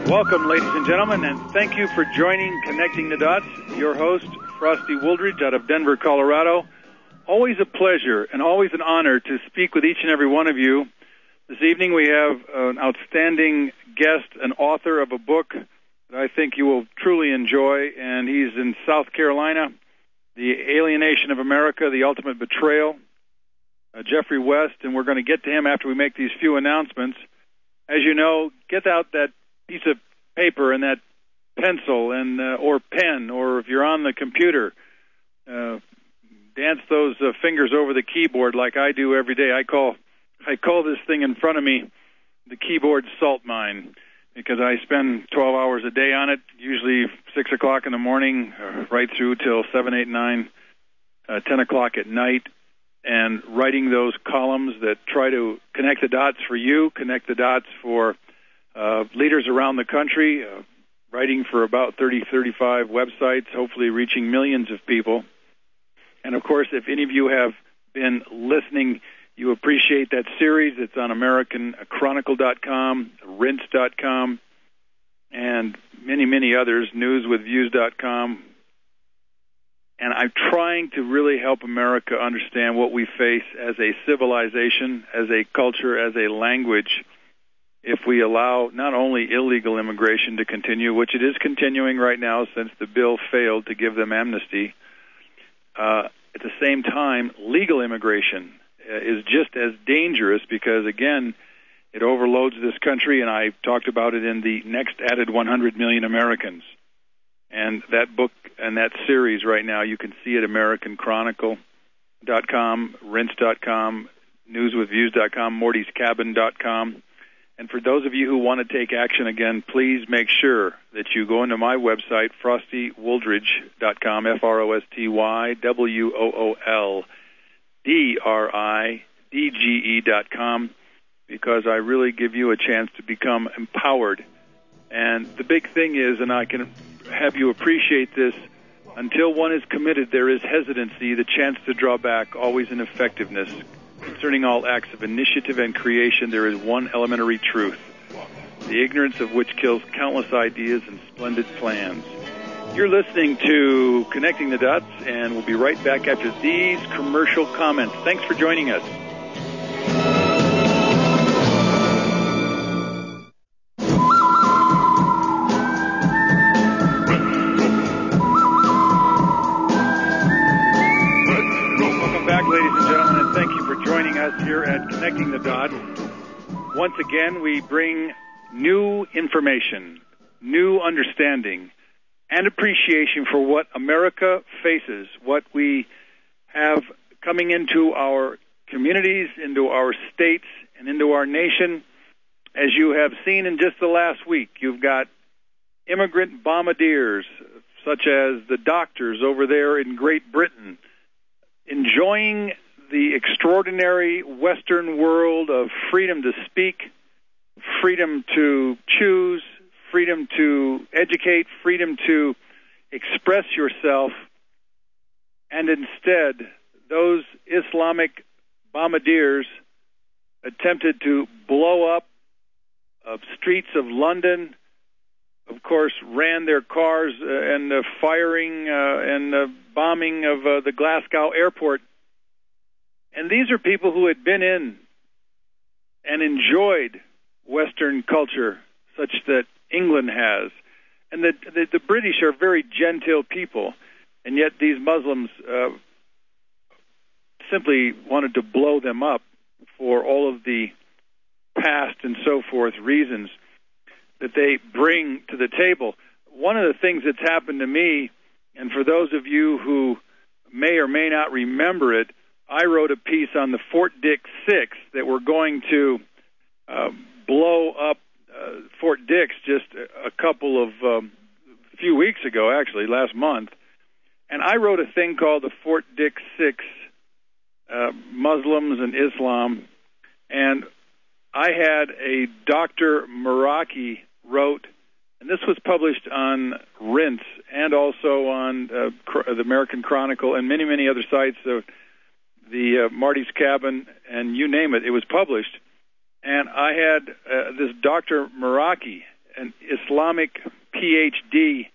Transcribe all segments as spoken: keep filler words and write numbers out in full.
Welcome, ladies and gentlemen, and thank you for joining Connecting the Dots. Your host, Frosty Wooldridge, out of Denver, Colorado. Always a pleasure and always an honor to speak with each and every one of you. This evening we have an outstanding guest, an author of a book that I think you will truly enjoy, and he's in South Carolina, The Alienation of America, The Ultimate Betrayal, uh, Jeffrey West, and we're going to get to him after we make these few announcements. As you know, get out that piece of paper and that pencil and uh, or pen, or if you're on the computer, uh, dance those uh, fingers over the keyboard like I do every day. I call I call this thing in front of me the keyboard salt mine, because I spend twelve hours a day on it, usually six o'clock in the morning, uh, right through till seven, eight, nine, uh, ten o'clock at night, and writing those columns that try to connect the dots for you, connect the dots for Uh, leaders around the country, uh, writing for about thirty, thirty-five websites, hopefully reaching millions of people. And, of course, if any of you have been listening, you appreciate that series. It's on American Chronicle dot com, Rinse dot com, and many, many others, News with Views dot com. And I'm trying to really help America understand what we face as a civilization, as a culture, as a language, if we allow not only illegal immigration to continue, which it is continuing right now since the bill failed to give them amnesty, uh, at the same time, legal immigration uh, is just as dangerous because, again, it overloads this country, and I talked about it in the next added one hundred million Americans. And that book and that series right now, you can see at American Chronicle dot com, Rinse dot com, News with Views dot com, Morty's Cabin dot com. And for those of you who want to take action, again, please make sure that you go into my website, Frosty Wooldridge dot com, F R O S T Y W O O L D R I D G E dot com, because I really give you a chance to become empowered. And the big thing is, and I can have you appreciate this, until one is committed, there is hesitancy, the chance to draw back, always in effectiveness. Concerning all acts of initiative and creation, there is one elementary truth, the ignorance of which kills countless ideas and splendid plans. You're listening to Connecting the Dots, and we'll be right back after these commercial comments. Thanks for joining us. Here at Connecting the Dots. Once again, we bring new information, new understanding, and appreciation for what America faces, what we have coming into our communities, into our states, and into our nation. As you have seen in just the last week, you've got immigrant bombardiers, such as the doctors over there in Great Britain, enjoying the extraordinary Western world of freedom to speak, freedom to choose, freedom to educate, freedom to express yourself, and instead those Islamic bombardiers attempted to blow up uh, streets of London, of course, ran their cars uh, and the firing uh, and the bombing of uh, the Glasgow airport. And these are people who had been in and enjoyed Western culture, such that England has. And the, the, the British are very genteel people, and yet these Muslims uh, simply wanted to blow them up for all of the past and so forth reasons that they bring to the table. One of the things that's happened to me, and for those of you who may or may not remember it, I wrote a piece on the Fort Dix Six that we're going to uh, blow up uh, Fort Dix just a, a couple of um, few weeks ago, actually, last month. And I wrote a thing called the Fort Dix Six, uh, Muslims and Islam. And I had a Doctor Meraki wrote, and this was published on Rinse and also on uh, the American Chronicle and many, many other sites, of the uh, Marty's Cabin, and you name it, it was published. And I had uh, this Doctor Meraki an Islamic P H D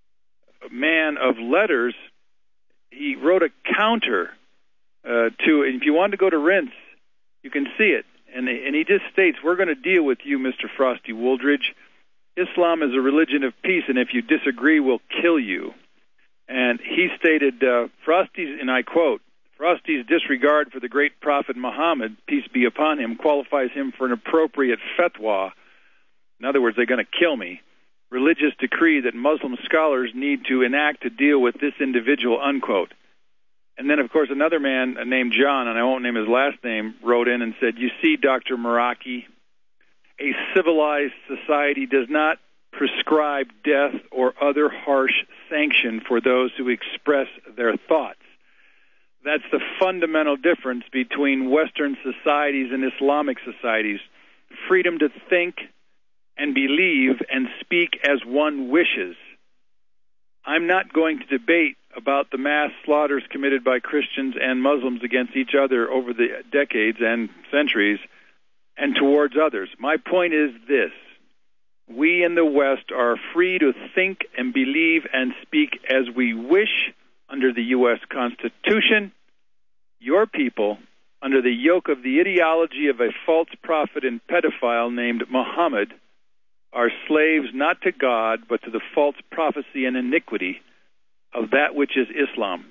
man of letters, he wrote a counter uh, to, if you want to go to Rince, you can see it. And, and he just states, we're going to deal with you, Mister Frosty Wooldridge. Islam is a religion of peace, and if you disagree, we'll kill you. And he stated, uh, Frosty's, and I quote, Frosty's disregard for the great prophet Muhammad, peace be upon him, qualifies him for an appropriate fatwa. In other words, they're going to kill me. Religious decree that Muslim scholars need to enact to deal with this individual, unquote. And then, of course, another man named John, and I won't name his last name, wrote in and said, you see, Doctor Meraki, a civilized society does not prescribe death or other harsh sanction for those who express their thoughts. That's the fundamental difference between Western societies and Islamic societies. Freedom to think and believe and speak as one wishes. I'm not going to debate about the mass slaughters committed by Christians and Muslims against each other over the decades and centuries and towards others. My point is this. We in the West are free to think and believe and speak as we wish under the U S Constitution. Your people, under the yoke of the ideology of a false prophet and pedophile named Muhammad, are slaves not to God, but to the false prophecy and iniquity of that which is Islam.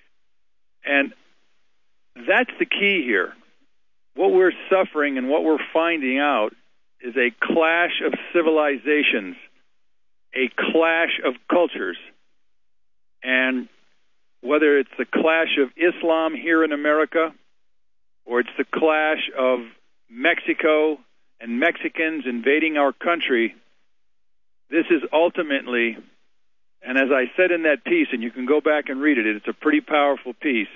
And that's the key here. What we're suffering and what we're finding out is a clash of civilizations, a clash of cultures. And whether it's the clash of Islam here in America, or it's the clash of Mexico and Mexicans invading our country, this is ultimately, and as I said in that piece, and you can go back and read it, it's a pretty powerful piece.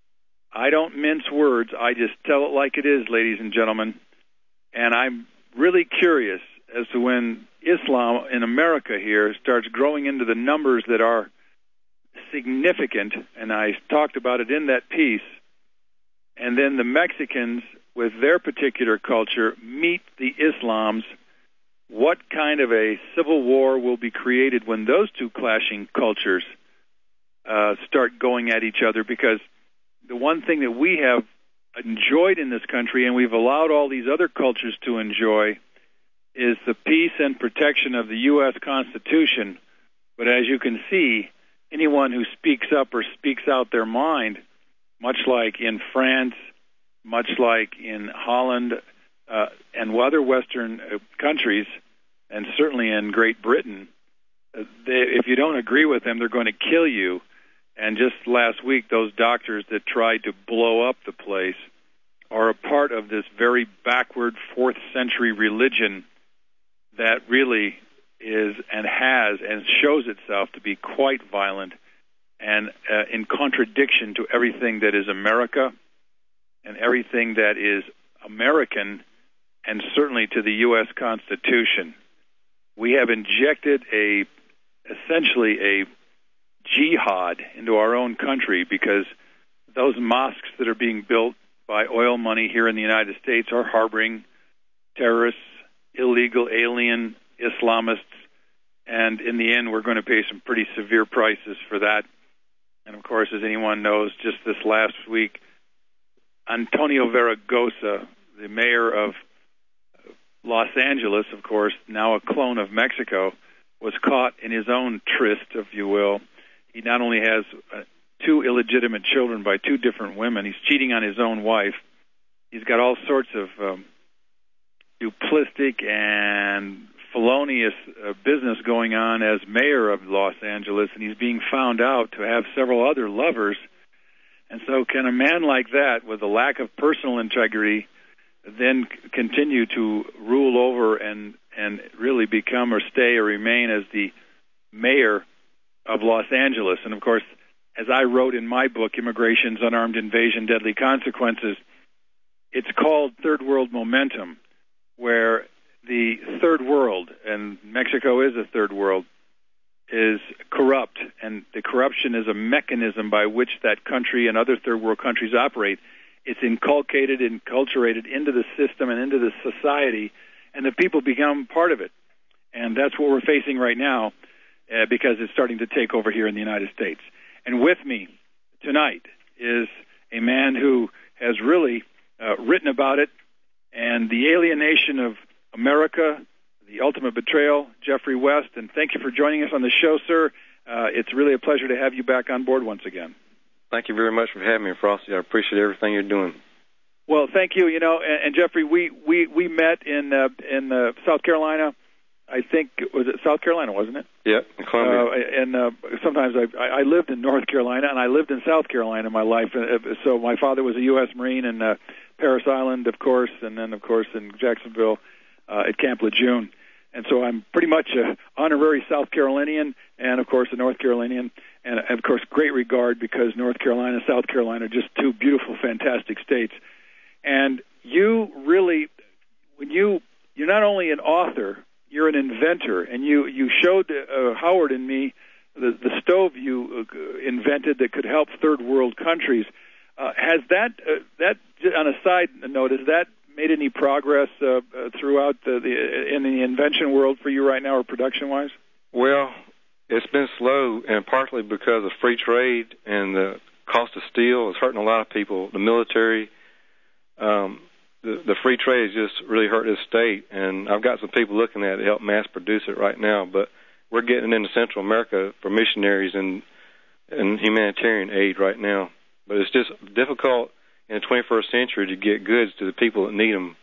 I don't mince words. I just tell it like it is, ladies and gentlemen. And I'm really curious as to when Islam in America here starts growing into the numbers that are significant, and I talked about it in that piece, and then the Mexicans with their particular culture meet the Islams, what kind of a civil war will be created when those two clashing cultures uh, start going at each other? Because the one thing that we have enjoyed in this country, and we've allowed all these other cultures to enjoy, is the peace and protection of the U S Constitution. But as you can see, anyone who speaks up or speaks out their mind, much like in France, much like in Holland uh, and other Western uh, countries, and certainly in Great Britain, uh, they, if you don't agree with them, they're going to kill you. And just last week, those doctors that tried to blow up the place are a part of this very backward fourth century religion that really is and has and shows itself to be quite violent and uh, in contradiction to everything that is America and everything that is American, and certainly to the U S Constitution. We have injected a essentially a jihad into our own country because those mosques that are being built by oil money here in the United States are harboring terrorists, illegal alien Islamists, and in the end we're going to pay some pretty severe prices for that. And of course, as anyone knows, just this last week, Antonio Zaragoza, the mayor of Los Angeles, of course, now a clone of Mexico, was caught in his own tryst, if you will. He not only has uh, two illegitimate children by two different women, he's cheating on his own wife. He's got all sorts of um, duplistic and felonious uh, business going on as mayor of Los Angeles, and he's being found out to have several other lovers. And so can a man like that, with a lack of personal integrity, then c- continue to rule over and, and really become or stay or remain as the mayor of Los Angeles? And, of course, as I wrote in my book, Immigration's Unarmed Invasion, Deadly Consequences, it's called Third World Momentum, where the third world, and Mexico is a third world, is corrupt, and the corruption is a mechanism by which that country and other third world countries operate. It's inculcated, enculturated into the system and into the society, and the people become part of it. And that's what we're facing right now uh, because it's starting to take over here in the United States. And with me tonight is a man who has really uh, written about it and the alienation of America, the ultimate betrayal, Jeffrey West. And thank you for joining us on the show, sir. Uh, it's really a pleasure to have you back on board once again. Thank you very much for having me, Frosty. I appreciate everything you're doing. Well, thank you. You know, and, and Jeffrey, we, we, we met in uh, in uh, South Carolina. I think, was it South Carolina, wasn't it? Yeah, in Columbia. Uh, and uh, sometimes I, I lived in North Carolina, and I lived in South Carolina in my life. So my father was a U S Marine in uh, Parris Island, of course, and then, of course, in Jacksonville uh, at Camp Lejeune. And so I'm pretty much an honorary South Carolinian and, of course, a North Carolinian. And, of course, great regard because North Carolina and South Carolina are just two beautiful, fantastic states. And you really, when you, you're not only an author, you're an inventor, and you, you showed uh, Howard and me the, the stove you uh, invented that could help third world countries. Uh, has that, uh, that, on a side note, has that made any progress uh, uh, throughout the, the, in the invention world for you right now or production-wise? Well, it's been slow, and partly because of free trade and the cost of steel is hurting a lot of people, the military. Um, The, the free trade has just really hurt this state, and I've got some people looking at it to help mass produce it right now. But we're getting into Central America for missionaries and, and humanitarian aid right now. But it's just difficult in the twenty-first century to get goods to the people that need them.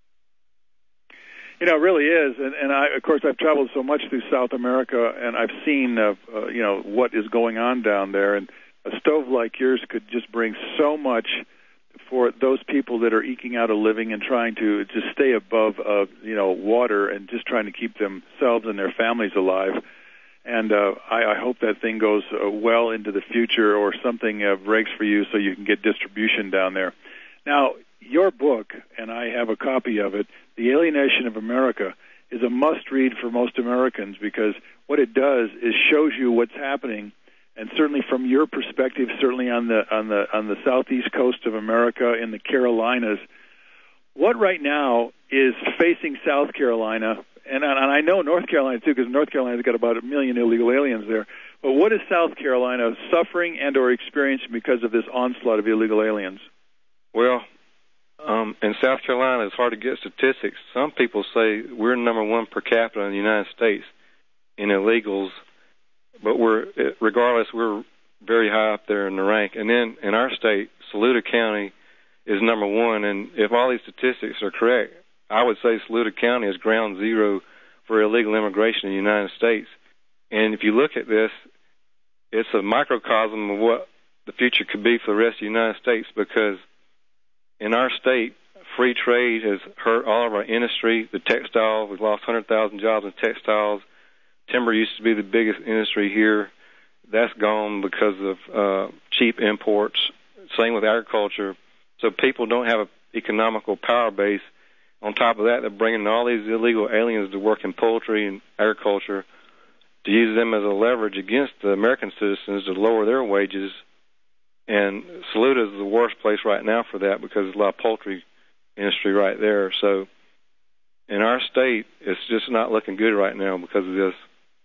You know, it really is, and, and I, of course, I've traveled so much through South America, and I've seen, uh, uh, you know, what is going on down there. And a stove like yours could just bring so much for those people that are eking out a living and trying to just stay above, uh, you know, water and just trying to keep themselves and their families alive. And uh, I, I hope that thing goes uh, well into the future or something uh, breaks for you so you can get distribution down there. Now, your book, and I have a copy of it, The Alienation of America, is a must-read for most Americans because what it does is shows you what's happening. And certainly from your perspective, certainly on the on the on the southeast coast of America in the Carolinas, what right now is facing South Carolina, and, and I know North Carolina too, because North Carolina's got about a million illegal aliens there. But what is South Carolina suffering and or experiencing because of this onslaught of illegal aliens? Well, um, in South Carolina, it's hard to get statistics. Some people say we're number one per capita in the United States in illegals. But we're, regardless, we're very high up there in the rank. And then in our state, Saluda County is number one. And if all these statistics are correct, I would say Saluda County is ground zero for illegal immigration in the United States. And if you look at this, it's a microcosm of what the future could be for the rest of the United States because in our state, free trade has hurt all of our industry, the textiles. We've lost one hundred thousand jobs in textiles. Timber used to be the biggest industry here. That's gone because of uh, cheap imports. Same with agriculture. So people don't have an economical power base. On top of that, they're bringing all these illegal aliens to work in poultry and agriculture to use them as a leverage against the American citizens to lower their wages. And Saluda is the worst place right now for that because there's a lot of poultry industry right there. So in our state, it's just not looking good right now because of this.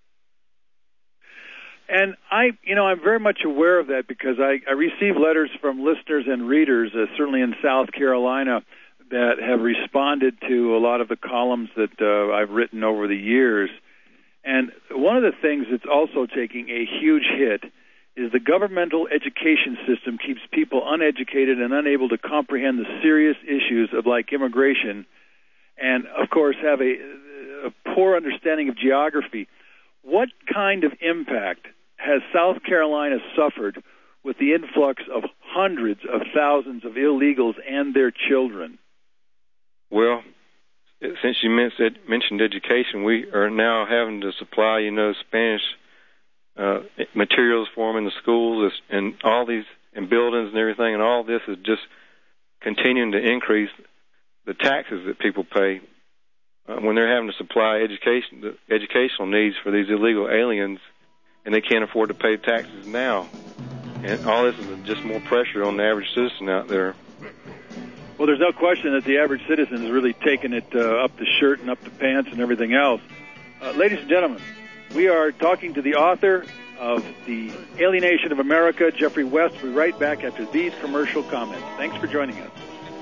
And I, you know, I'm very much aware of that because I, I receive letters from listeners and readers, uh, certainly in South Carolina, that have responded to a lot of the columns that uh, I've written over the years. And one of the things that's also taking a huge hit is the governmental education system keeps people uneducated and unable to comprehend the serious issues of like immigration and, of course, have a, a poor understanding of geography. What kind of impact has South Carolina suffered with the influx of hundreds of thousands of illegals and their children? Well, since you mentioned education, we are now having to supply, you know, Spanish uh, materials for them in the schools and all these and buildings and everything, and all this is just continuing to increase the taxes that people pay uh, when they're having to supply education, the educational needs for these illegal aliens, and they can't afford to pay taxes now. And all this is just more pressure on the average citizen out there. Well, there's no question that the average citizen is really taking it uh, up the shirt and up the pants and everything else. Uh, ladies and gentlemen, we are talking to the author of The Alienation of America, Geoffrey West. We'll be right back after these commercial comments. Thanks for joining us.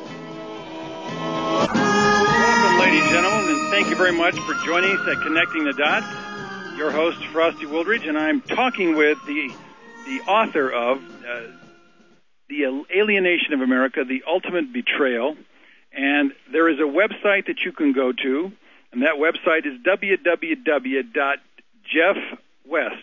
Welcome, ladies and gentlemen, and thank you very much for joining us at Connecting the Dots. Your host, Frosty Wooldridge, and I'm talking with the the author of uh, The Alienation of America, The Ultimate Betrayal. And there is a website that you can go to, and that website is w w w dot jeff west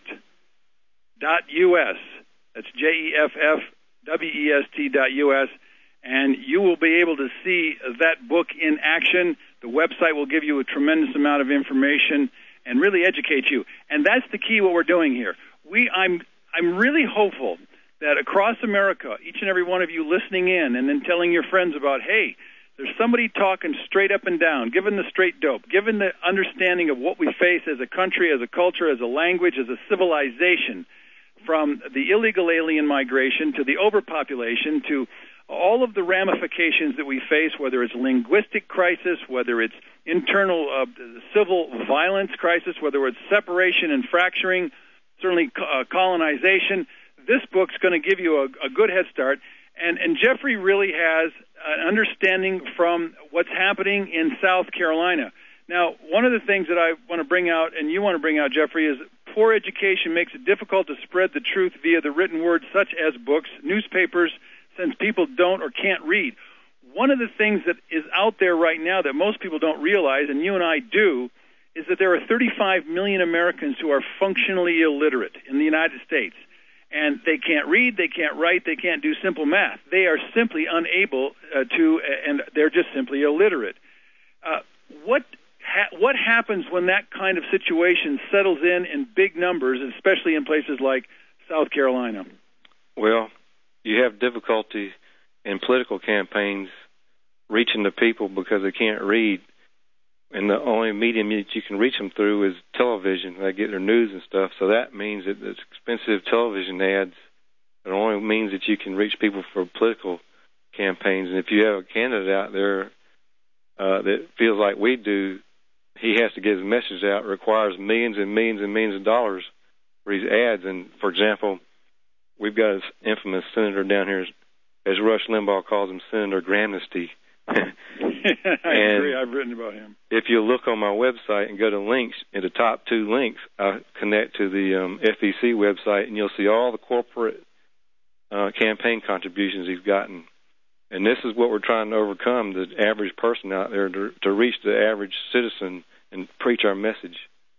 dot u s. That's J E F F W E S T dot U S. And you will be able to see that book in action. The website will give you a tremendous amount of information and really educate you. And that's the key, what we're doing here. We, I'm, I'm really hopeful that across America, each and every one of you listening in and then telling your friends about, hey, there's somebody talking straight up and down, given the straight dope, given the understanding of what we face as a country, as a culture, as a language, as a civilization, from the illegal alien migration to the overpopulation to all of the ramifications that we face, whether it's linguistic crisis, whether it's internal uh, civil violence crisis, whether it's separation and fracturing, certainly uh, colonization. This book's going to give you a, a good head start. And, and Geoffrey really has an understanding from what's happening in South Carolina. Now, one of the things that I want to bring out, and you want to bring out, Geoffrey, is poor education makes it difficult to spread the truth via the written word, such as books, newspapers, since people don't or can't read. One of the things that is out there right now that most people don't realize, and you and I do, is that there are thirty-five million Americans who are functionally illiterate in the United States. And they can't read, they can't write, they can't do simple math. They are simply unable uh, to, and they're just simply illiterate. Uh, what ha- what happens when that kind of situation settles in in big numbers, especially in places like South Carolina? Well, you have difficulty in political campaigns reaching the people because they can't read, and the only medium that you can reach them through is television. They get their news and stuff, so that means that it's expensive television ads. It only means that you can reach people for political campaigns, and if you have a candidate out there uh, that feels like we do, he has to get his message out. It requires millions and millions and millions of dollars for his ads. And, for example, we've got this infamous senator down here, as Rush Limbaugh calls him, Senator Gramnesty. I agree. I've written about him. If you look on my website and go to links, in the top two links, I connect to the um, F E C website, and you'll see all the corporate uh, campaign contributions he's gotten. And this is what we're trying to overcome, the average person out there, to, to reach the average citizen and preach our message.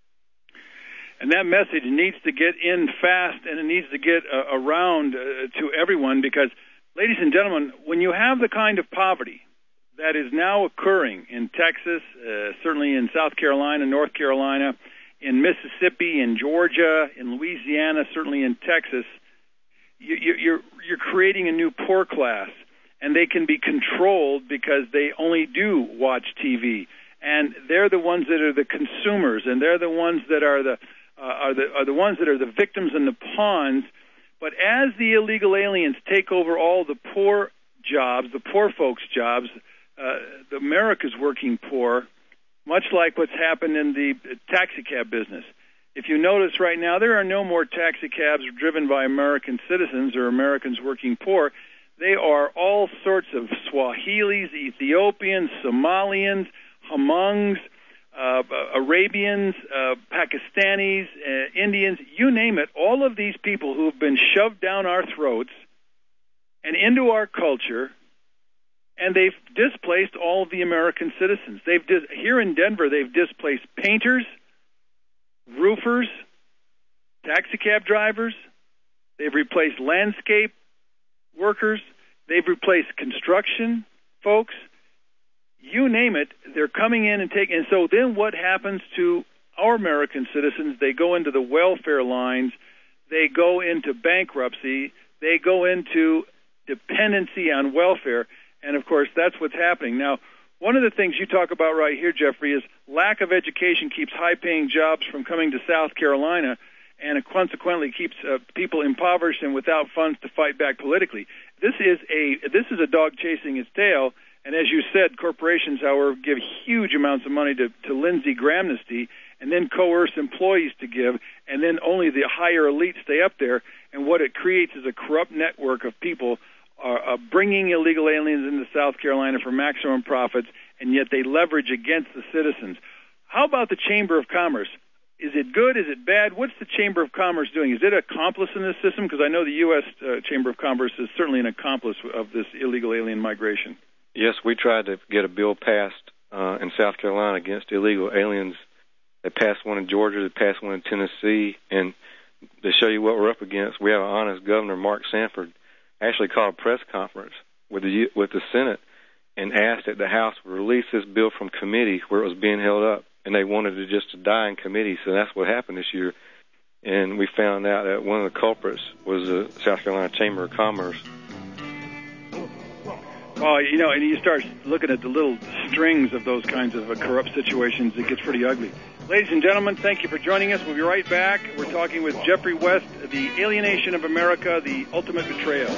And that message needs to get in fast, and it needs to get uh, around uh, to everyone, because, ladies and gentlemen, when you have the kind of poverty that is now occurring in Texas, uh, certainly in South Carolina, North Carolina, in Mississippi, in Georgia, in Louisiana, certainly in Texas, you, you're, you're creating a new poor class, and they can be controlled because they only do watch T V. And they're the ones that are the consumers, and they're the ones that are the uh, are the are the ones that are the victims and the pawns. But as the illegal aliens take over all the poor jobs, the poor folks' jobs, uh, the America's working poor, much like what's happened in the taxi cab business. If you notice right now, there are no more taxi cabs driven by American citizens or Americans working poor. They are all sorts of Swahilis, Ethiopians, Somalians, Hmongs, uh, Arabians, uh, Pakistanis, uh, Indians, you name it. All of these people who have been shoved down our throats and into our culture, and they've displaced all of the American citizens. They've dis- here in Denver, they've displaced painters, roofers, taxi cab drivers. They've replaced landscape workers. They've replaced construction folks. You name it, they're coming in and taking. And so then what happens to our American citizens? They go into the welfare lines. They go into bankruptcy. They go into dependency on welfare. And, of course, that's what's happening. Now, one of the things you talk about right here, Geoffrey, is lack of education keeps high-paying jobs from coming to South Carolina, and it consequently keeps uh, people impoverished and without funds to fight back politically. This is a this is a dog chasing its tail, And as you said, corporations, however, give huge amounts of money to, to Lindsey Grahamnesty and then coerce employees to give, and then only the higher elite stay up there. And what it creates is a corrupt network of people uh, uh, bringing illegal aliens into South Carolina for maximum profits, and yet they leverage against the citizens. How about the Chamber of Commerce? Is it good? Is it bad? What's the Chamber of Commerce doing? Is it an accomplice in this system? Because I know the U S Uh, Chamber of Commerce is certainly an accomplice of this illegal alien migration. Yes, we tried to get a bill passed uh, in South Carolina against illegal aliens. They passed one in Georgia, they passed one in Tennessee, and to show you what we're up against, we have an honest governor, Mark Sanford, actually called a press conference with the with the Senate and asked that the House would release this bill from committee where it was being held up, and they wanted it just to die in committee, so that's what happened this year. And we found out that one of the culprits was the South Carolina Chamber of Commerce. Oh, you know, and you start looking at the little strings of those kinds of uh, corrupt situations, it gets pretty ugly. Ladies and gentlemen, thank you for joining us. We'll be right back. We're talking with Jeffrey West, The Alienation of America, The Ultimate Betrayal.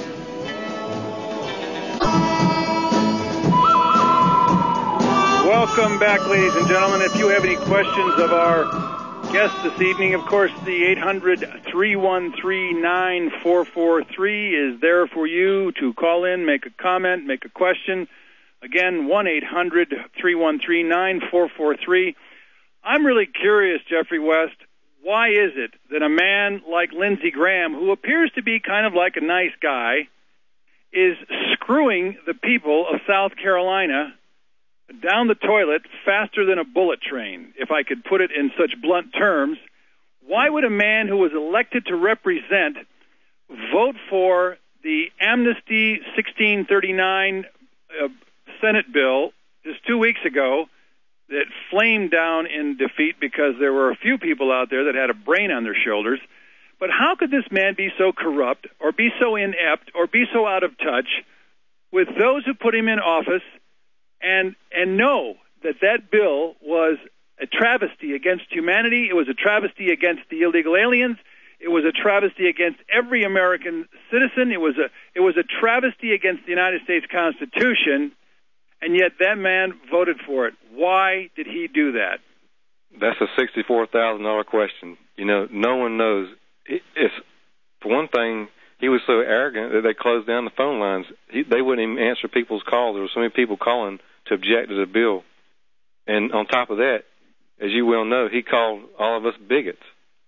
Welcome back, ladies and gentlemen. If you have any questions of our guest this evening, of course, the eight hundred, three one three, nine four four three is there for you to call in, make a comment, make a question. Again, one eight hundred, three one three, nine four four three. I'm really curious, Jeffrey West, why is it that a man like Lindsey Graham, who appears to be kind of like a nice guy, is screwing the people of South Carolina down the toilet faster than a bullet train, if I could put it in such blunt terms? Why would a man who was elected to represent vote for the Amnesty sixteen thirty-nine uh, Senate bill just two weeks ago that flamed down in defeat because there were a few people out there that had a brain on their shoulders? But how could this man be so corrupt or be so inept or be so out of touch with those who put him in office and and know that that bill was a travesty against humanity? It was a travesty against the illegal aliens. It was a travesty against every American citizen. It was a it was a travesty against the United States Constitution, and yet that man voted for it. Why did he do that? That's a sixty-four thousand dollars question. You know, no one knows. It's, for one thing, he was so arrogant that they closed down the phone lines. He, they wouldn't even answer people's calls. There were so many people calling to object to the bill. And on top of that, as you well know, he called all of us bigots.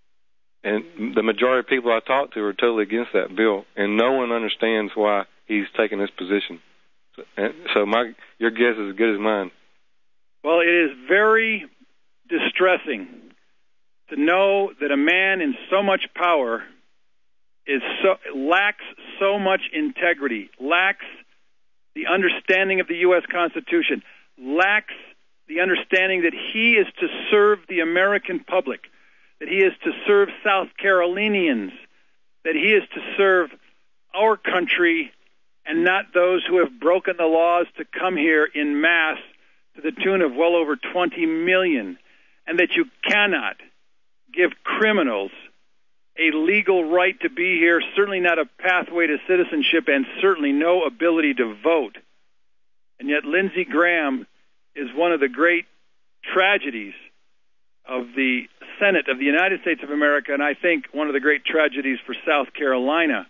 And the majority of people I talked to are totally against that bill, and no one understands why he's taken this position. So, and so my your guess is as good as mine. Well, it is very distressing to know that a man in so much power is so lacks so much integrity, lacks the understanding of the U S Constitution, lacks the understanding that he is to serve the American public, that he is to serve South Carolinians, that he is to serve our country and not those who have broken the laws to come here in mass to the tune of well over twenty million, and that you cannot give criminals a legal right to be here, certainly not a pathway to citizenship, and certainly no ability to vote. And yet Lindsey Graham is one of the great tragedies of the Senate of the United States of America, and I think one of the great tragedies for South Carolina.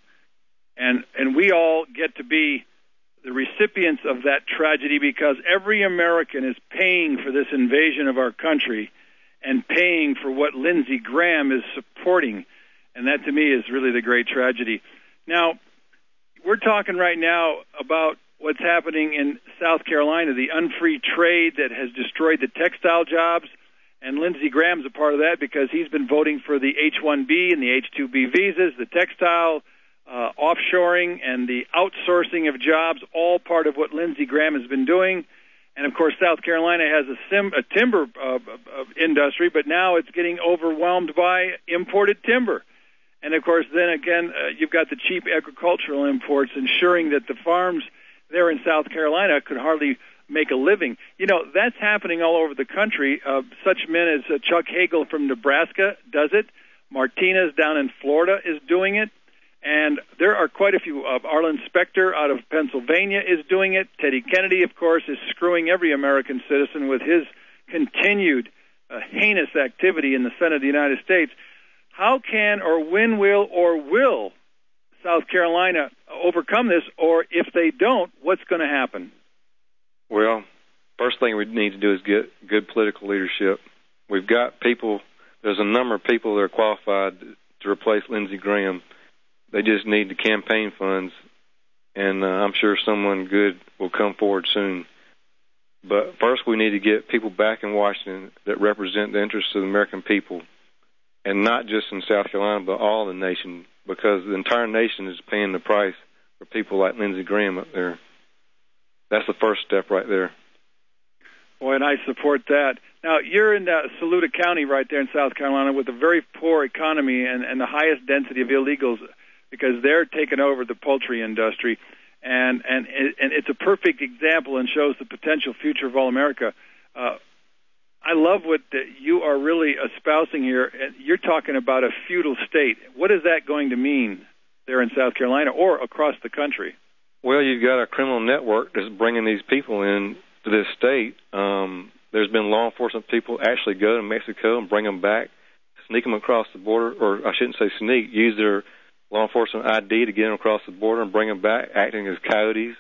And and we all get to be the recipients of that tragedy because every American is paying for this invasion of our country and paying for what Lindsey Graham is supporting. And that, to me, is really the great tragedy. Now, we're talking right now about what's happening in South Carolina, the unfree trade that has destroyed the textile jobs. And Lindsey Graham's a part of that because he's been voting for the H one B and the H two B visas, the textile uh, offshoring and the outsourcing of jobs, all part of what Lindsey Graham has been doing. And, of course, South Carolina has a, sim, a timber uh, uh, industry, but now it's getting overwhelmed by imported timber. And, of course, then again, uh, you've got the cheap agricultural imports ensuring that the farms there in South Carolina could hardly make a living. You know, that's happening all over the country. Uh, such men as uh, Chuck Hagel from Nebraska does it. Martinez down in Florida is doing it. And there are quite a few. Uh, Arlen Specter out of Pennsylvania is doing it. Teddy Kennedy, of course, is screwing every American citizen with his continued uh, heinous activity in the Senate of the United States. How can or when will or will South Carolina overcome this? Or if they don't, what's going to happen? Well, first thing we need to do is get good political leadership. We've got people, there's a number of people that are qualified to replace Lindsey Graham. They just need the campaign funds, and uh, I'm sure someone good will come forward soon. But first we need to get people back in Washington that represent the interests of the American people, and not just in South Carolina, but all the nation, because the entire nation is paying the price for people like Lindsey Graham up there. That's the first step right there. Boy, and I support that. Now, you're in uh, Saluda County right there in South Carolina with a very poor economy and, and the highest density of illegals, because they're taking over the poultry industry, and and and it's a perfect example and shows the potential future of all America. Uh, I love what the, you are really espousing here. You're talking about a feudal state. What is that going to mean there in South Carolina or across the country? Well, you've got a criminal network that's bringing these people in to this state. Um, there's been law enforcement people actually go to Mexico and bring them back, sneak them across the border, or I shouldn't say sneak, use their law enforcement I D to get them across the border and bring them back, acting as coyotes.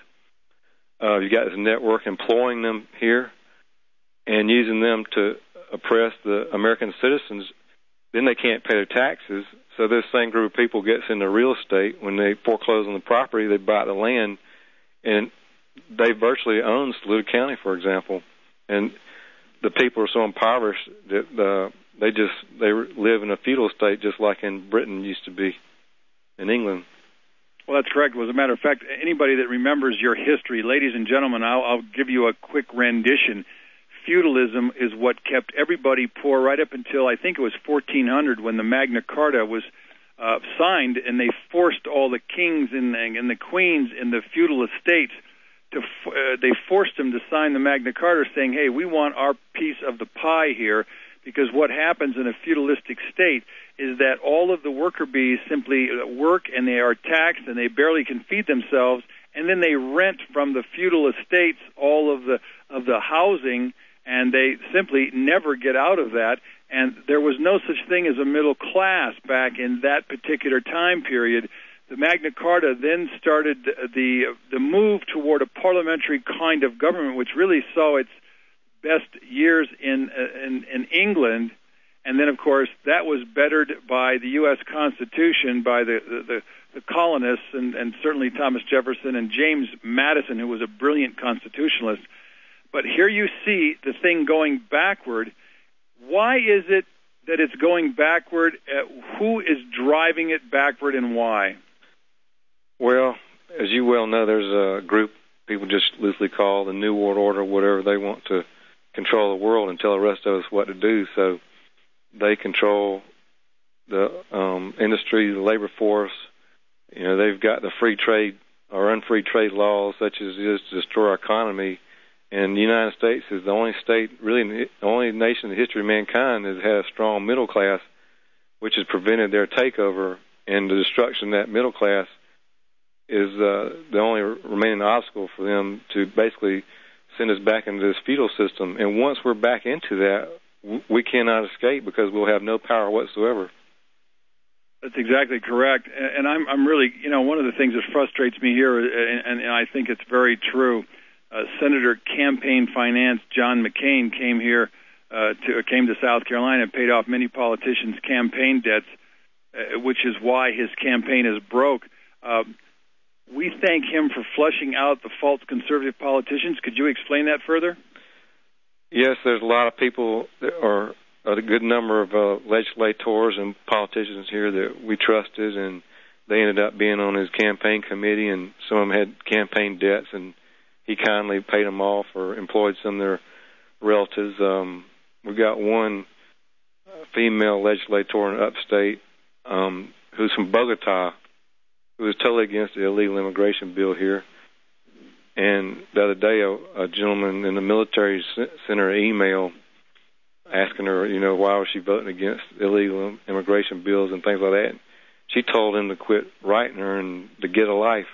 Uh, you've got this network employing them here and using them to oppress the American citizens. Then they can't pay their taxes. So this same group of people gets into real estate. When they foreclose on the property, they buy the land, and they virtually own Saluda County, for example. And the people are so impoverished that uh, they just they live in a feudal state, just like in Britain used to be. In England. Well, that's correct. Well, as a matter of fact, anybody that remembers your history, ladies and gentlemen, I'll, I'll give you a quick rendition. Feudalism is what kept everybody poor right up until, I think it was fourteen hundred, when the Magna Carta was uh, signed, and they forced all the kings and, and the queens in the feudal estates to, uh, they forced them to sign the Magna Carta saying, hey, we want our piece of the pie here, because what happens in a feudalistic state is that all of the worker bees simply work and they are taxed and they barely can feed themselves, and then they rent from the feudal estates all of the of the housing, and they simply never get out of that. And there was no such thing as a middle class back in that particular time period. The Magna Carta then started the the move toward a parliamentary kind of government, which really saw its best years in in, in England. And then, of course, that was bettered by the U S Constitution, by the, the, the colonists, and, and certainly Thomas Jefferson and James Madison, who was a brilliant constitutionalist. But here you see the thing going backward. Why is it that it's going backward? Uh, who is driving it backward, and why? Well, as you well know, there's a group people just loosely call the New World Order, whatever. They want to control the world and tell the rest of us what to do. So they control the um, industry, the labor force. You know, they've got the free trade or unfree trade laws, such as it is to destroy our economy. And the United States is the only state, really the only nation in the history of mankind that has had a strong middle class, which has prevented their takeover. And the destruction of that middle class is uh, the only remaining obstacle for them to basically send us back into this feudal system. And once we're back into that, we cannot escape, because we'll have no power whatsoever. That's exactly correct. And I'm, I'm really, you know, one of the things that frustrates me here, and, and I think it's very true, uh, Senator Campaign Finance John McCain came here, uh, to came to South Carolina and paid off many politicians' campaign debts, uh, which is why his campaign is broke. Uh, we thank him for flushing out the false conservative politicians. Could you explain that further? Yes, there's a lot of people, that are a good number of uh, legislators and politicians here that we trusted, and they ended up being on his campaign committee, and some of them had campaign debts, and he kindly paid them off or employed some of their relatives. Um, we've got one female legislator in upstate um, who's from Bogota, who was totally against the illegal immigration bill here. And the other day, a, a gentleman in the military sent her an email asking her, you know, why was she voting against illegal immigration bills and things like that. she told him to quit writing her and to get a life.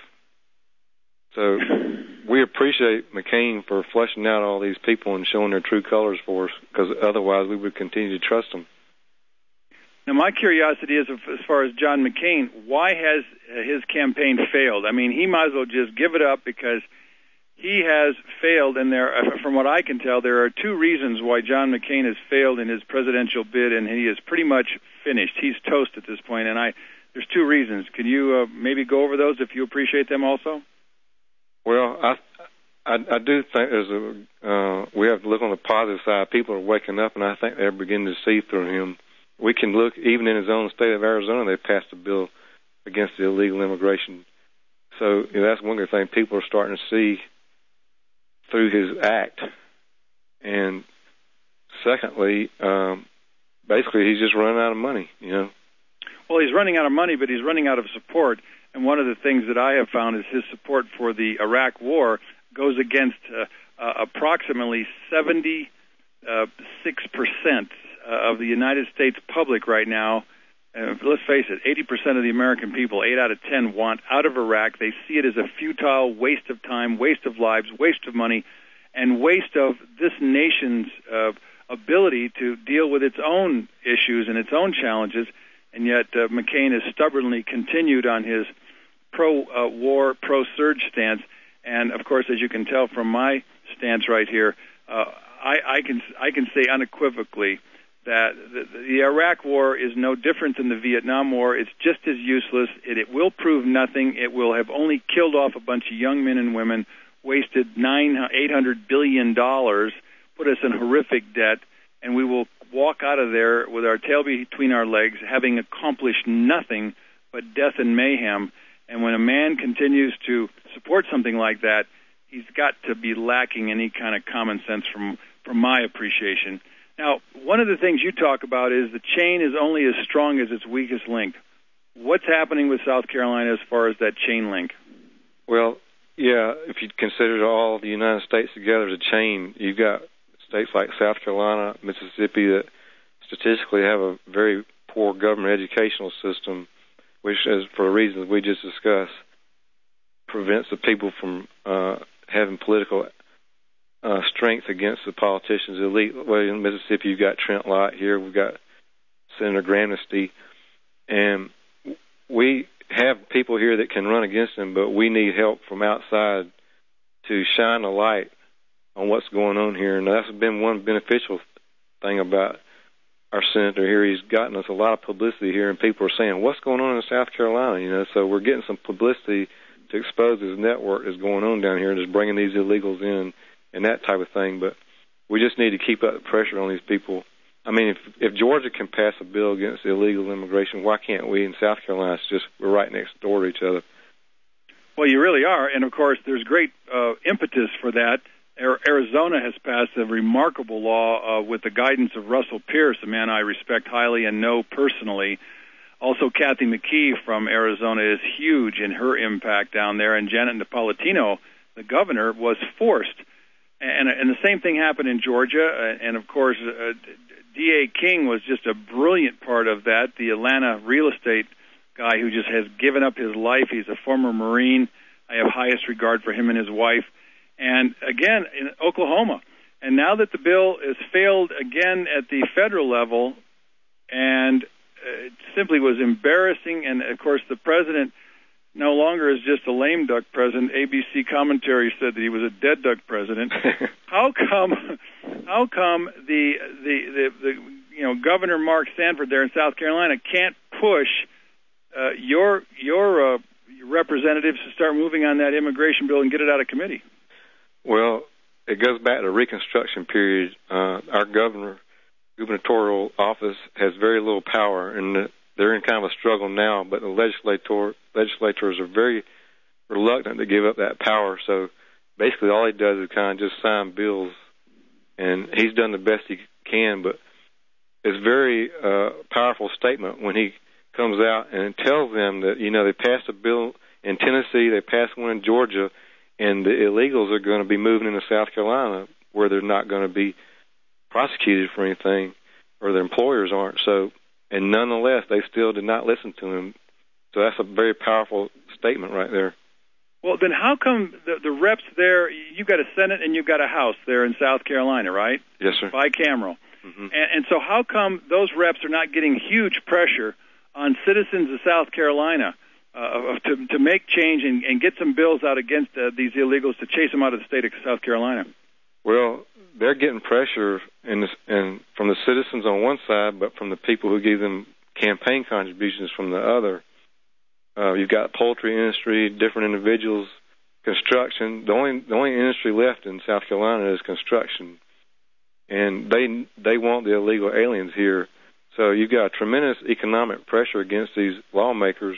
So we appreciate McCain for fleshing out all these people and showing their true colors for us, because otherwise we would continue to trust them. Now, my curiosity is, as far as John McCain, why has his campaign failed? I mean, he might as well just give it up, because he has failed, and there, from what I can tell, there are two reasons why John McCain has failed in his presidential bid, and he is pretty much finished. He's toast at this point, and I, there's two reasons. Can you uh, maybe go over those if you appreciate them also? Well, I, I, I do think there's a, uh, we have to look on the positive side. People are waking up, and I think they're beginning to see through him. We can look, even in his own state of Arizona, they passed a bill against the illegal immigration. So you know, that's one good thing. People are starting to see through his act. And secondly, um, basically he's just running out of money, you know. Well, he's running out of money, but he's running out of support. And one of the things that I have found is his support for the Iraq war goes against uh, uh, approximately seventy-six percent of the United States public right now. Uh, let's face it, eighty percent of the American people, eight out of ten, want out of Iraq. They see it as a futile waste of time, waste of lives, waste of money, and waste of this nation's uh, ability to deal with its own issues and its own challenges. And yet uh, McCain has stubbornly continued on his pro-war, uh, pro-surge stance. And, of course, as you can tell from my stance right here, uh, I, I can I can say unequivocally that the, the Iraq war is no different than the Vietnam War. It's just as useless. It, it will prove nothing. It will have only killed off a bunch of young men and women, wasted nine, eight hundred billion dollars, put us in horrific debt, and we will walk out of there with our tail between our legs, having accomplished nothing but death and mayhem. And when a man continues to support something like that, he's got to be lacking any kind of common sense from, from my appreciation. Now, one of the things you talk about is the chain is only as strong as its weakest link. What's happening with South Carolina as far as that chain link? Well, yeah, if you consider all the United States together as a chain, you've got states like South Carolina, Mississippi that statistically have a very poor government educational system, which, is for the reasons we just discussed, prevents the people from uh, having political uh, strength against the politicians. Elite. Well, in Mississippi, you've got Trent Lott. Here, we've got Senator Gramnesty, and we have people here that can run against them, but we need help from outside to shine a light on what's going on here. And that's been one beneficial thing about our senator here. He's gotten us a lot of publicity here, and people are saying, what's going on in South Carolina? You know, so we're getting some publicity to expose this network that's going on down here and just bringing these illegals in and that type of thing. But we just need to keep up the pressure on these people. I mean, if if Georgia can pass a bill against illegal immigration, why can't we in South Carolina? It's just we're right next door to each other. Well, you really are, and of course, there's great uh, impetus for that. Arizona has passed a remarkable law uh, with the guidance of Russell Pierce, a man I respect highly and know personally. Also, Kathy McKee from Arizona is huge in her impact down there, and Janet Napolitano, the governor, was forced. And, and the same thing happened in Georgia, and of course, uh, D A King was just a brilliant part of that, the Atlanta real estate guy who just has given up his life. He's a former Marine. I have highest regard for him and his wife. And again, in Oklahoma. And now that the bill has failed again at the federal level, and it simply was embarrassing, and of course the president no longer is just a lame duck president. A B C commentary said that he was a dead duck president. How come? How come the, the the the you know Governor Mark Sanford there in South Carolina can't push uh, your your uh, representatives to start moving on that immigration bill and get it out of committee? Well, it goes back to the Reconstruction period. Uh, our governor, gubernatorial office has very little power, and they're in kind of a struggle now, but the legislator, legislators are very reluctant to give up that power. So basically all he does is kind of just sign bills, and he's done the best he can, but it's a very uh, powerful statement when he comes out and tells them that, you know, they passed a bill in Tennessee, they passed one in Georgia, and the illegals are going to be moving into South Carolina where they're not going to be prosecuted for anything, or their employers aren't. So, and nonetheless, they still did not listen to him. So that's a very powerful statement right there. Well, then how come the, the reps there, you've got a Senate and you've got a House there in South Carolina, right? Yes, sir. Bicameral. Mm-hmm. And, and so how come those reps are not getting huge pressure on citizens of South Carolina uh, to, to make change and, and get some bills out against uh, these illegals to chase them out of the state of South Carolina? Well, they're getting pressure in this, in, from the citizens on one side, but from the people who give them campaign contributions from the other. Uh, you've got poultry industry, different individuals, construction. The only the only industry left in South Carolina is construction, and they they want the illegal aliens here. So you've got tremendous economic pressure against these lawmakers,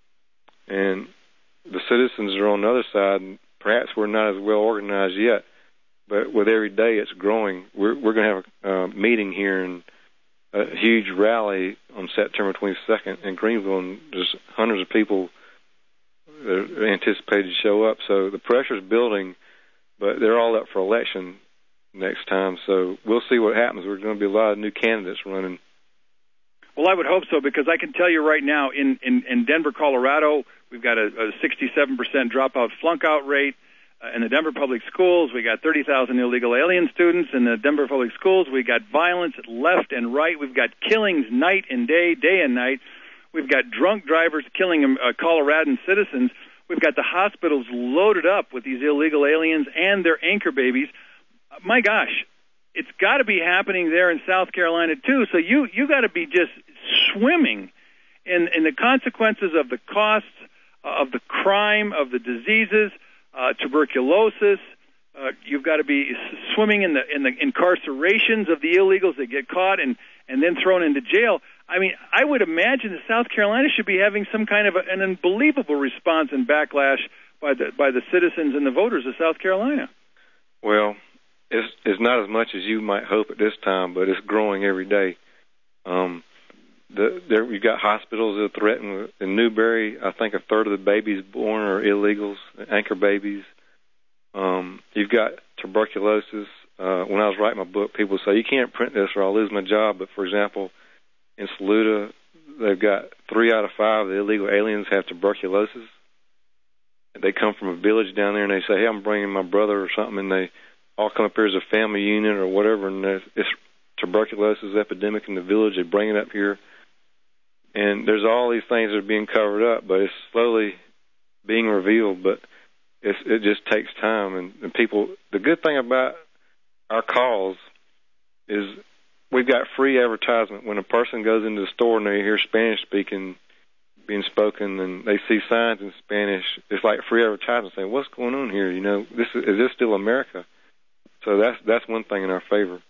and the citizens are on the other side. And perhaps we're not as well organized yet, but with every day it's growing. We're we're going to have a uh, meeting here in. A huge rally on September twenty-second in Greenville, and there's hundreds of people that are anticipated to show up. So the pressure is building, but they're all up for election next time. So we'll see what happens. There's going to be a lot of new candidates running. Well, I would hope so, because I can tell you right now, in, in, in Denver, Colorado, we've got a, a sixty-seven percent dropout flunk-out rate. Uh, in the Denver Public Schools, we got thirty thousand illegal alien students. In the Denver Public Schools, we got violence left and right. We've got killings night and day, day and night. We've got drunk drivers killing uh, Coloradan citizens. We've got the hospitals loaded up with these illegal aliens and their anchor babies. Uh, my gosh, it's got to be happening there in South Carolina too. So you you got to be just swimming in in the consequences of the costs, uh, of the crime, of the diseases. Uh, tuberculosis. Uh, you've got to be swimming in the in the incarcerations of the illegals that get caught and, and then thrown into jail. I mean, I would imagine that South Carolina should be having some kind of a, an unbelievable response and backlash by the by the citizens and the voters of South Carolina. Well, it's it's not as much as you might hope at this time, but it's growing every day. Um, the, there you've got hospitals that are threatened. In Newberry, I think a third of the babies born are illegals, anchor babies. Um, you've got tuberculosis. Uh, when I was writing my book, people say, you can't print this or I'll lose my job. But, for example, in Saluda, they've got three out of five of the illegal aliens have tuberculosis. They come from a village down there, and they say, hey, I'm bringing my brother or something, and they all come up here as a family unit or whatever, and it's tuberculosis epidemic in the village. They bring it up here. And there's all these things that are being covered up, but it's slowly being revealed. But it's, it just takes time. And, and people, the good thing about our cause is we've got free advertisement. When a person goes into the store and they hear Spanish speaking being spoken, and they see signs in Spanish, it's like free advertisement saying, "What's going on here? You know, this is, is this still America?" So that's that's one thing in our favor.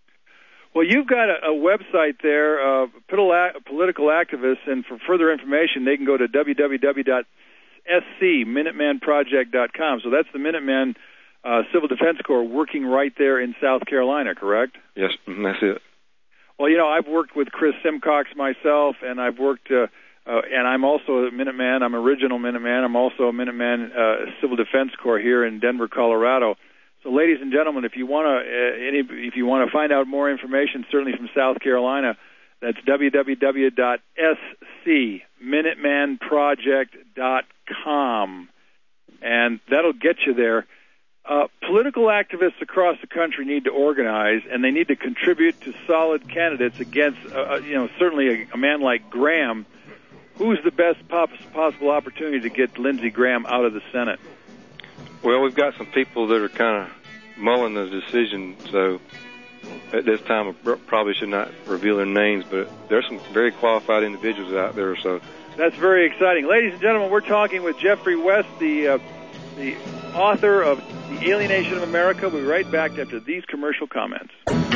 Well, you've got a, a website there, uh, political activists, and for further information, they can go to w w w dot s c minuteman project dot com. So that's the Minuteman uh, Civil Defense Corps working right there in South Carolina, correct? Yes, that's it. Well, you know, I've worked with Chris Simcox myself, and I've worked, uh, uh, and I'm also a Minuteman. I'm original Minuteman. I'm also a Minuteman uh, Civil Defense Corps here in Denver, Colorado. So, ladies and gentlemen, if you want to, uh, any, if you want to find out more information, certainly from South Carolina, that's w w w dot s c minuteman project dot com, and that'll get you there. Uh, political activists across the country need to organize, and they need to contribute to solid candidates against, uh, you know, certainly a, a man like Graham. Who's the best pop- possible opportunity to get Lindsey Graham out of the Senate? Well, we've got some people that are kind of mulling the decision, so at this time I probably should not reveal their names, but there's some very qualified individuals out there. So that's very exciting. Ladies and gentlemen, we're talking with Jeffrey West, the uh, the author of The Alienation of America. We'll be right back after these commercial comments.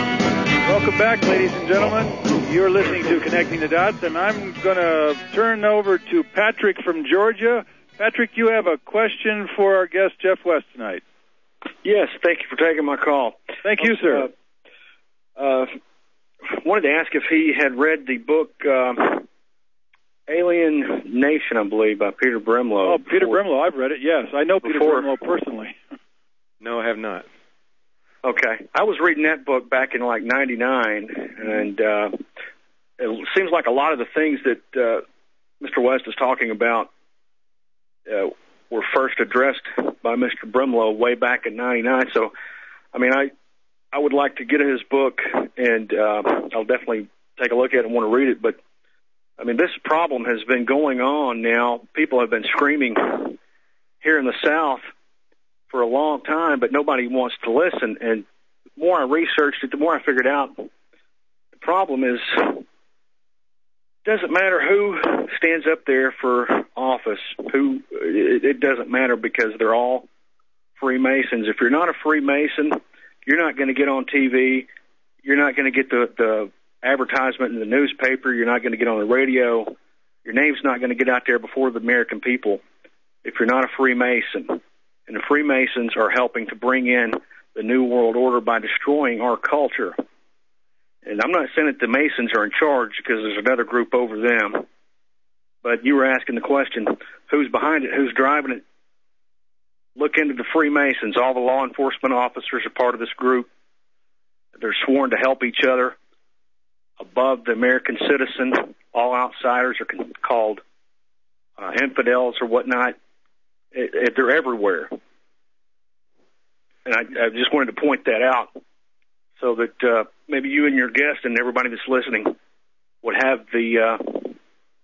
Welcome back, ladies and gentlemen. You're listening to Connecting the Dots, and I'm going to turn over to Patrick from Georgia. Patrick, you have a question for our guest, Jeff West, tonight. Yes, thank you for taking my call. Thank you, sir. Uh, uh, wanted to ask if he had read the book uh, Alien Nation, I believe, by Peter Brimlow. Oh, Peter before. Brimlow, I've read it, yes. I know Peter Before. Brimlow personally. No, I have not. Okay. I was reading that book back in like ninety-nine, and uh, it seems like a lot of the things that uh, Mister West is talking about uh, were first addressed by Mister Brimlow way back in ninety-nine. So, I mean, I I would like to get his book, and uh, I'll definitely take a look at it and want to read it. But, I mean, this problem has been going on now. People have been screaming here in the South for a long time, but nobody wants to listen. And the more I researched it, the more I figured out the problem is it doesn't matter who stands up there for office, who it, it doesn't matter because they're all Freemasons. If you're not a Freemason, you're not going to get on T V. You're not going to get the, the advertisement in the newspaper. You're not going to get on the radio. Your name's not going to get out there before the American people if you're not a Freemason. And the Freemasons are helping to bring in the New World Order by destroying our culture. And I'm not saying that the Masons are in charge because there's another group over them. But you were asking the question, who's behind it, who's driving it? Look into the Freemasons. All the law enforcement officers are part of this group. They're sworn to help each other above the American citizen. All outsiders are called uh, infidels or whatnot. It, it, they're everywhere. And I, I just wanted to point that out so that uh, maybe you and your guest and everybody that's listening would have the uh,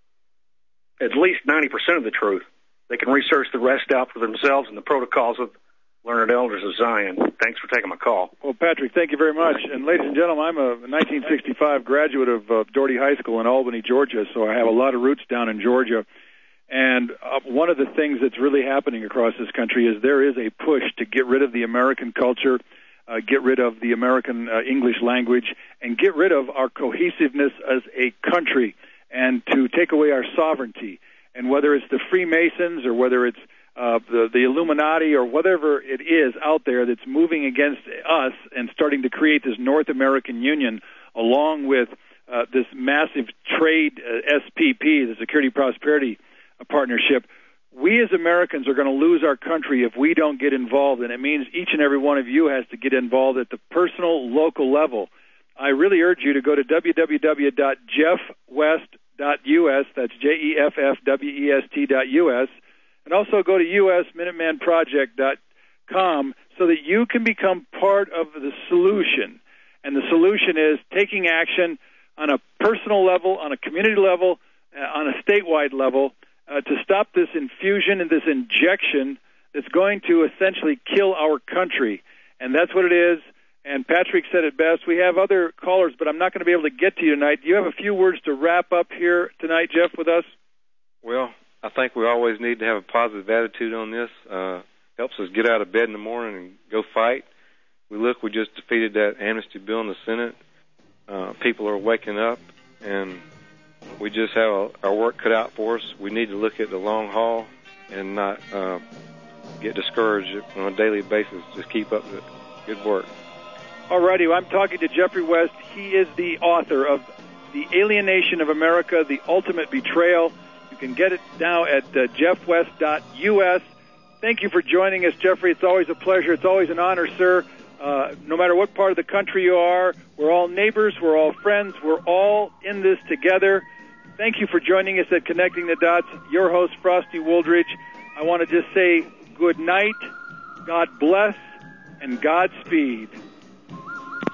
at least ninety percent of the truth. They can research the rest out for themselves in the protocols of Learned Elders of Zion. Thanks for taking my call. Well, Patrick, thank you very much. And ladies and gentlemen, I'm a nineteen sixty-five graduate of uh, Doherty High School in Albany, Georgia, so I have a lot of roots down in Georgia. And uh, one of the things that's really happening across this country is there is a push to get rid of the American culture, uh, get rid of the American uh, English language, and get rid of our cohesiveness as a country, and to take away our sovereignty. And whether it's the Freemasons or whether it's uh, the, the Illuminati or whatever it is out there that's moving against us and starting to create this North American Union along with uh, this massive trade uh, S P P, the Security Prosperity uh, Partnership, we as Americans are going to lose our country if we don't get involved. And it means each and every one of you has to get involved at the personal, local level. I really urge you to go to w w w dot jeff west dot u s, that's J E F F W E S T dot U S, and also go to U S Minuteman Project dot com so that you can become part of the solution. And the solution is taking action on a personal level, on a community level, uh, on a statewide level, uh, to stop this infusion and this injection that's going to essentially kill our country. And that's what it is. And Patrick said it best. We have other callers, but I'm not going to be able to get to you tonight. Do you have a few words to wrap up here tonight, Jeff, with us? Well, I think we always need to have a positive attitude on this. Uh, helps us get out of bed in the morning and go fight. We look, we just defeated that amnesty bill in the Senate. Uh, people are waking up, and we just have a, our work cut out for us. We need to look at the long haul and not uh, get discouraged on a daily basis. Just keep up the good work. All righty, well, I'm talking to Jeffrey West. He is the author of The Alienation of America, The Ultimate Betrayal. You can get it now at uh, jeff west dot U S. Thank you for joining us, Jeffrey. It's always a pleasure. It's always an honor, sir. Uh, no matter what part of the country you are, we're all neighbors, we're all friends, we're all in this together. Thank you for joining us at Connecting the Dots. Your host, Frosty Wooldridge. I want to just say good night, God bless, and Godspeed.